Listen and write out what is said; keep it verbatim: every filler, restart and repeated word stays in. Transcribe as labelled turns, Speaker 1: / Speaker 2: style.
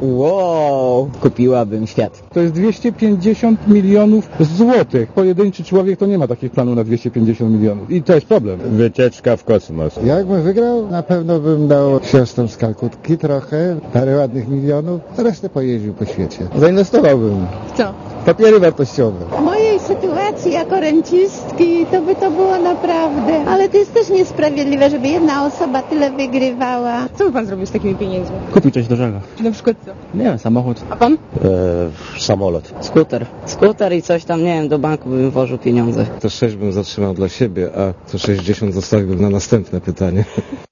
Speaker 1: Wow, kupiłabym świat.
Speaker 2: To jest dwieście pięćdziesiąt milionów złotych. Pojedynczy człowiek to nie ma takich planów na dwieście pięćdziesiąt milionów. I to jest problem.
Speaker 3: Wycieczka w kosmos.
Speaker 4: Jakbym wygrał, na pewno bym dał siostrom z Kalkutki trochę, parę ładnych milionów, a resztę pojeździł po świecie.
Speaker 5: Zainwestowałbym.
Speaker 6: W co?
Speaker 5: Papiery wartościowe.
Speaker 7: W mojej sytuacji jako rencistki to by to było naprawdę, ale to jest też niesprawiedliwe, żeby jedna osoba tyle wygrywała.
Speaker 6: Co by pan zrobił z takimi pieniędzmi?
Speaker 1: Kupił coś dużego.
Speaker 6: Na przykład co?
Speaker 1: Nie wiem, samochód.
Speaker 6: A pan?
Speaker 3: E, samolot.
Speaker 1: Skuter. Skuter i coś tam, nie wiem, do banku bym włożył pieniądze.
Speaker 8: To sześć bym zatrzymał dla siebie, a to sześćdziesiąt zostawiłbym na następne pytanie.